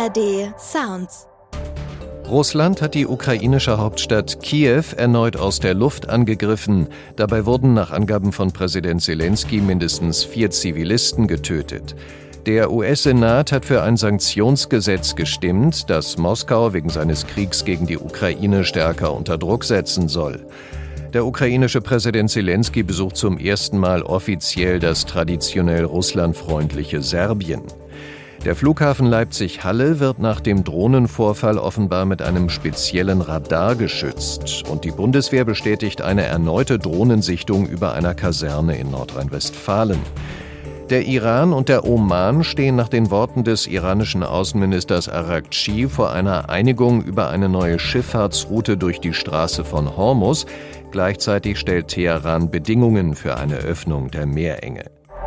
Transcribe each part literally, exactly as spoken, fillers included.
A R D Sounds. Russland hat die ukrainische Hauptstadt Kiew erneut aus der Luft angegriffen. Dabei wurden nach Angaben von Präsident Selenskyj mindestens vier Zivilisten getötet. Der U S-Senat hat für ein Sanktionsgesetz gestimmt, das Moskau wegen seines Kriegs gegen die Ukraine stärker unter Druck setzen soll. Der ukrainische Präsident Selenskyj besucht zum ersten Mal offiziell das traditionell russlandfreundliche Serbien. Der Flughafen Leipzig-Halle wird nach dem Drohnenvorfall offenbar mit einem speziellen Radar geschützt. Und die Bundeswehr bestätigt eine erneute Drohnensichtung über einer Kaserne in Nordrhein-Westfalen. Der Iran und der Oman stehen nach den Worten des iranischen Außenministers Araghchi vor einer Einigung über eine neue Schifffahrtsroute durch die Straße von Hormuz. Gleichzeitig stellt Teheran Bedingungen für eine Öffnung der Meerenge.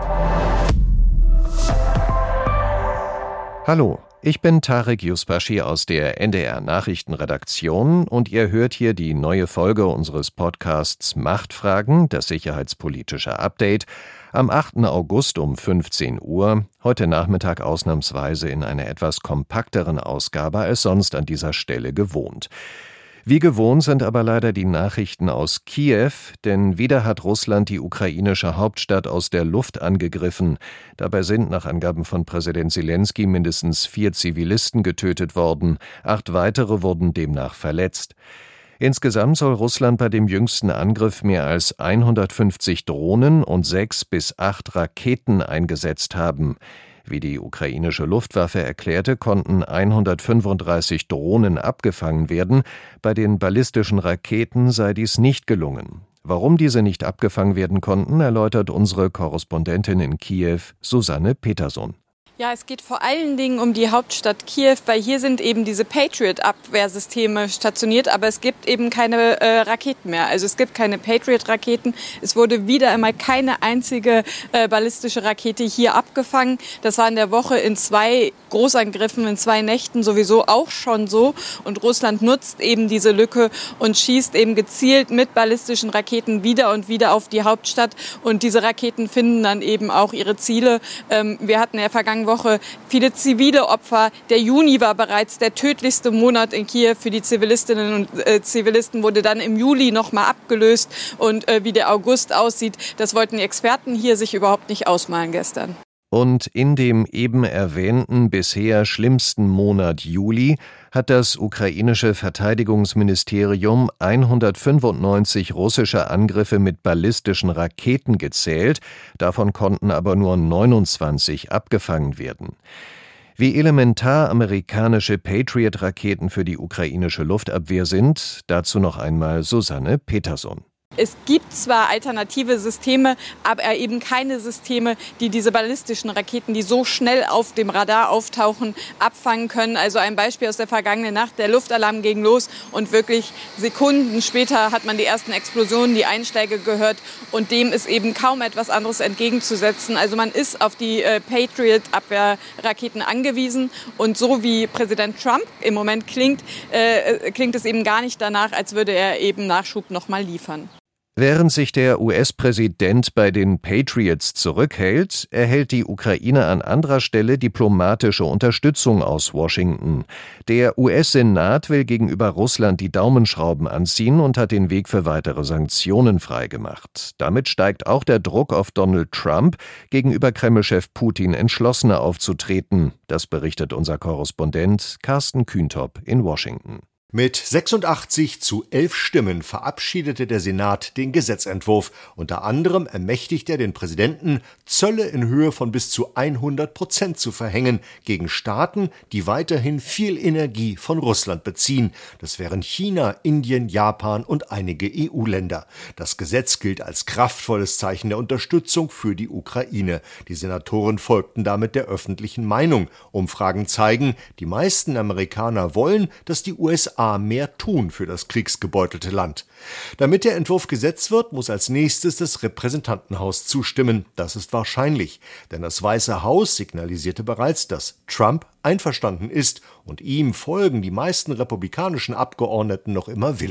Hallo, ich bin Tarek Yusbashi aus der N D R-Nachrichtenredaktion und ihr hört hier die neue Folge unseres Podcasts Machtfragen, das sicherheitspolitische Update, am achten August um fünfzehn Uhr, heute Nachmittag ausnahmsweise in einer etwas kompakteren Ausgabe als sonst an dieser Stelle gewohnt. Wie gewohnt sind aber leider die Nachrichten aus Kiew, denn wieder hat Russland die ukrainische Hauptstadt aus der Luft angegriffen. Dabei sind nach Angaben von Präsident Selenskyj mindestens vier Zivilisten getötet worden, acht weitere wurden demnach verletzt. Insgesamt soll Russland bei dem jüngsten Angriff mehr als hundertfünfzig Drohnen und sechs bis acht Raketen eingesetzt haben. Wie die ukrainische Luftwaffe erklärte, konnten hundertfünfunddreißig Drohnen abgefangen werden. Bei den ballistischen Raketen sei dies nicht gelungen. Warum diese nicht abgefangen werden konnten, erläutert unsere Korrespondentin in Kiew, Susanne Peterson. Ja, es geht vor allen Dingen um die Hauptstadt Kiew, weil hier sind eben diese Patriot-Abwehrsysteme stationiert, aber es gibt eben keine äh, Raketen mehr. Also es gibt keine Patriot-Raketen. Es wurde wieder einmal keine einzige äh, ballistische Rakete hier abgefangen. Das war in der Woche in zwei Großangriffen, in zwei Nächten sowieso auch schon so. Und Russland nutzt eben diese Lücke und schießt eben gezielt mit ballistischen Raketen wieder und wieder auf die Hauptstadt. Und diese Raketen finden dann eben auch ihre Ziele. Ähm, wir hatten ja vergangene Woche viele zivile Opfer. Der Juni war bereits der tödlichste Monat in Kiew für die Zivilistinnen und äh, Zivilisten, wurde dann im Juli nochmal abgelöst. Und äh, wie der August aussieht, das wollten die Experten hier sich überhaupt nicht ausmalen gestern. Und in dem eben erwähnten, bisher schlimmsten Monat Juli hat das ukrainische Verteidigungsministerium hundertfünfundneunzig russische Angriffe mit ballistischen Raketen gezählt, davon konnten aber nur neunundzwanzig abgefangen werden. Wie elementar amerikanische Patriot-Raketen für die ukrainische Luftabwehr sind, dazu noch einmal Susanne Peterson. Es gibt zwar alternative Systeme, aber eben keine Systeme, die diese ballistischen Raketen, die so schnell auf dem Radar auftauchen, abfangen können. Also ein Beispiel aus der vergangenen Nacht, der Luftalarm ging los und wirklich Sekunden später hat man die ersten Explosionen, die Einschläge gehört und dem ist eben kaum etwas anderes entgegenzusetzen. Also man ist auf die äh, Patriot-Abwehrraketen angewiesen und so wie Präsident Trump im Moment klingt, äh, klingt es eben gar nicht danach, als würde er eben Nachschub nochmal liefern. Während sich der U S-Präsident bei den Patriots zurückhält, erhält die Ukraine an anderer Stelle diplomatische Unterstützung aus Washington. Der U S-Senat will gegenüber Russland die Daumenschrauben anziehen und hat den Weg für weitere Sanktionen freigemacht. Damit steigt auch der Druck auf Donald Trump, gegenüber Kreml-Chef Putin entschlossener aufzutreten. Das berichtet unser Korrespondent Carsten Kühntop in Washington. Mit sechsundachtzig zu elf Stimmen verabschiedete der Senat den Gesetzentwurf. Unter anderem ermächtigt er den Präsidenten, Zölle in Höhe von bis zu hundert Prozent zu verhängen gegen Staaten, die weiterhin viel Energie von Russland beziehen. Das wären China, Indien, Japan und einige E U-Länder. Das Gesetz gilt als kraftvolles Zeichen der Unterstützung für die Ukraine. Die Senatoren folgten damit der öffentlichen Meinung. Umfragen zeigen, die meisten Amerikaner wollen, dass die U S A mehr tun für das kriegsgebeutelte Land. Damit der Entwurf Gesetz wird, muss als nächstes das Repräsentantenhaus zustimmen. Das ist wahrscheinlich, denn das Weiße Haus signalisierte bereits, dass Trump einverstanden ist und ihm folgen die meisten republikanischen Abgeordneten noch immer willig.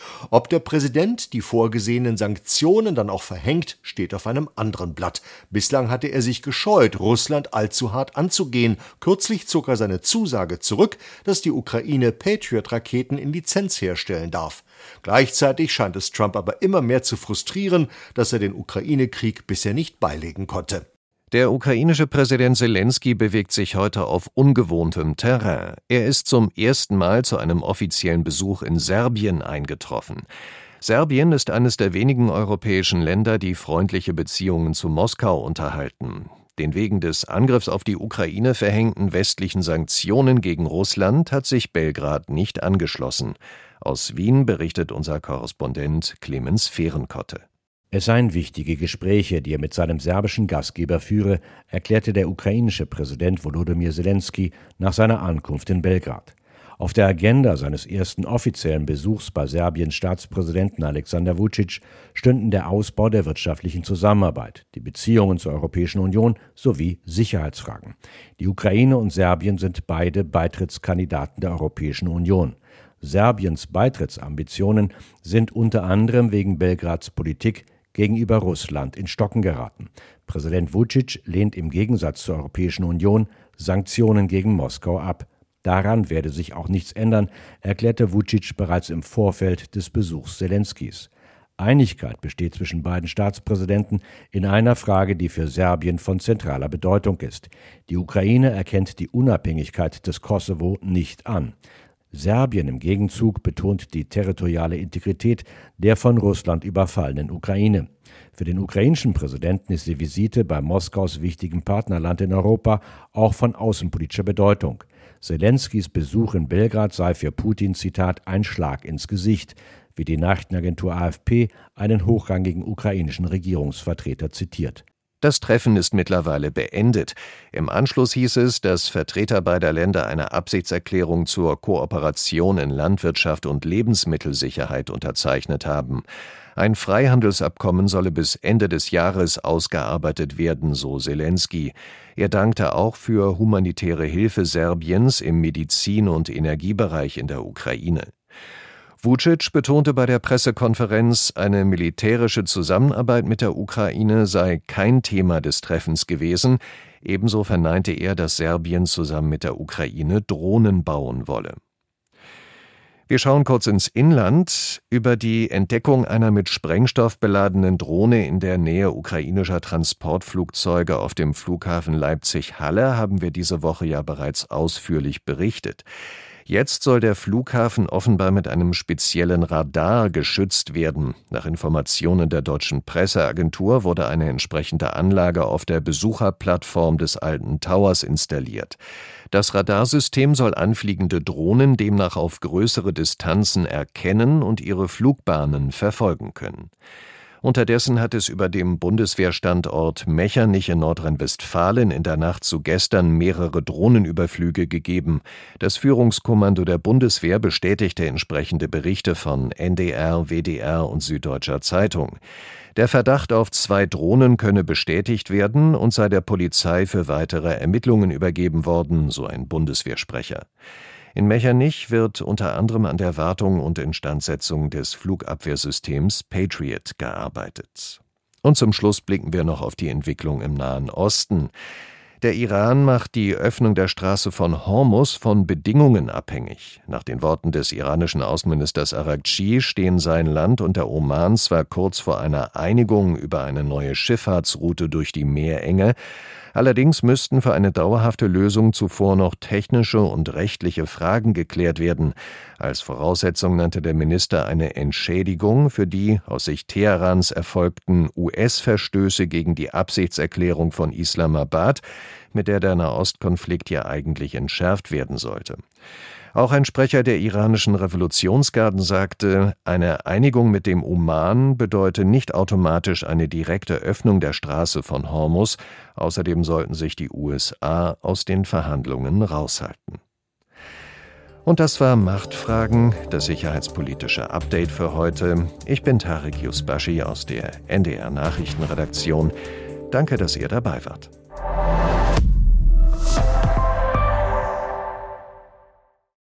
Ob der Präsident die vorgesehenen Sanktionen dann auch verhängt, steht auf einem anderen Blatt. Bislang hatte er sich gescheut, Russland allzu hart anzugehen. Kürzlich zog er seine Zusage zurück, dass die Ukraine Patriot-Raketen in Lizenz herstellen darf. Gleichzeitig scheint es Trump aber immer mehr zu frustrieren, dass er den Ukraine-Krieg bisher nicht beilegen konnte. Der ukrainische Präsident Selenskyj bewegt sich heute auf ungewohntem Terrain. Er ist zum ersten Mal zu einem offiziellen Besuch in Serbien eingetroffen. Serbien ist eines der wenigen europäischen Länder, die freundliche Beziehungen zu Moskau unterhalten. Den wegen des Angriffs auf die Ukraine verhängten westlichen Sanktionen gegen Russland hat sich Belgrad nicht angeschlossen. Aus Wien berichtet unser Korrespondent Clemens Fehrenkotte. Es seien wichtige Gespräche, die er mit seinem serbischen Gastgeber führe, erklärte der ukrainische Präsident Volodymyr Selenskyj nach seiner Ankunft in Belgrad. Auf der Agenda seines ersten offiziellen Besuchs bei Serbiens Staatspräsidenten Alexander Vučić stünden der Ausbau der wirtschaftlichen Zusammenarbeit, die Beziehungen zur Europäischen Union sowie Sicherheitsfragen. Die Ukraine und Serbien sind beide Beitrittskandidaten der Europäischen Union. Serbiens Beitrittsambitionen sind unter anderem wegen Belgrads Politik gegenüber Russland in Stocken geraten. Präsident Vučić lehnt im Gegensatz zur Europäischen Union Sanktionen gegen Moskau ab. Daran werde sich auch nichts ändern, erklärte Vučić bereits im Vorfeld des Besuchs Selenskyjs. Einigkeit besteht zwischen beiden Staatspräsidenten in einer Frage, die für Serbien von zentraler Bedeutung ist. Die Ukraine erkennt die Unabhängigkeit des Kosovo nicht an. Serbien im Gegenzug betont die territoriale Integrität der von Russland überfallenen Ukraine. Für den ukrainischen Präsidenten ist die Visite bei Moskaus wichtigem Partnerland in Europa auch von außenpolitischer Bedeutung. Selenskyjs Besuch in Belgrad sei für Putin, Zitat, ein Schlag ins Gesicht, wie die Nachrichtenagentur A F P einen hochrangigen ukrainischen Regierungsvertreter zitiert. Das Treffen ist mittlerweile beendet. Im Anschluss hieß es, dass Vertreter beider Länder eine Absichtserklärung zur Kooperation in Landwirtschaft und Lebensmittelsicherheit unterzeichnet haben. Ein Freihandelsabkommen solle bis Ende des Jahres ausgearbeitet werden, so Selenskyj. Er dankte auch für humanitäre Hilfe Serbiens im Medizin- und Energiebereich in der Ukraine. Vučić betonte bei der Pressekonferenz, eine militärische Zusammenarbeit mit der Ukraine sei kein Thema des Treffens gewesen. Ebenso verneinte er, dass Serbien zusammen mit der Ukraine Drohnen bauen wolle. Wir schauen kurz ins Inland. Über die Entdeckung einer mit Sprengstoff beladenen Drohne in der Nähe ukrainischer Transportflugzeuge auf dem Flughafen Leipzig-Halle haben wir diese Woche ja bereits ausführlich berichtet. Jetzt soll der Flughafen offenbar mit einem speziellen Radar geschützt werden. Nach Informationen der deutschen Presseagentur wurde eine entsprechende Anlage auf der Besucherplattform des Alten Towers installiert. Das Radarsystem soll anfliegende Drohnen demnach auf größere Distanzen erkennen und ihre Flugbahnen verfolgen können. Unterdessen hat es über dem Bundeswehrstandort Mechernich in Nordrhein-Westfalen in der Nacht zu gestern mehrere Drohnenüberflüge gegeben. Das Führungskommando der Bundeswehr bestätigte entsprechende Berichte von N D R, W D R und Süddeutscher Zeitung. Der Verdacht auf zwei Drohnen könne bestätigt werden und sei der Polizei für weitere Ermittlungen übergeben worden, so ein Bundeswehrsprecher. In Mechernich wird unter anderem an der Wartung und Instandsetzung des Flugabwehrsystems Patriot gearbeitet. Und zum Schluss blicken wir noch auf die Entwicklung im Nahen Osten. Der Iran macht die Öffnung der Straße von Hormuz von Bedingungen abhängig. Nach den Worten des iranischen Außenministers Araghchi stehen sein Land und der Oman zwar kurz vor einer Einigung über eine neue Schifffahrtsroute durch die Meerenge, allerdings müssten für eine dauerhafte Lösung zuvor noch technische und rechtliche Fragen geklärt werden. Als Voraussetzung nannte der Minister eine Entschädigung für die aus Sicht Teherans erfolgten U S-Verstöße gegen die Absichtserklärung von Islamabad, mit der der Nahostkonflikt ja eigentlich entschärft werden sollte. Auch ein Sprecher der iranischen Revolutionsgarden sagte, eine Einigung mit dem Oman bedeute nicht automatisch eine direkte Öffnung der Straße von Hormuz. Außerdem sollten sich die U S A aus den Verhandlungen raushalten. Und das war Machtfragen, das sicherheitspolitische Update für heute. Ich bin Tarek Yusbashi aus der N D R Nachrichtenredaktion. Danke, dass ihr dabei wart.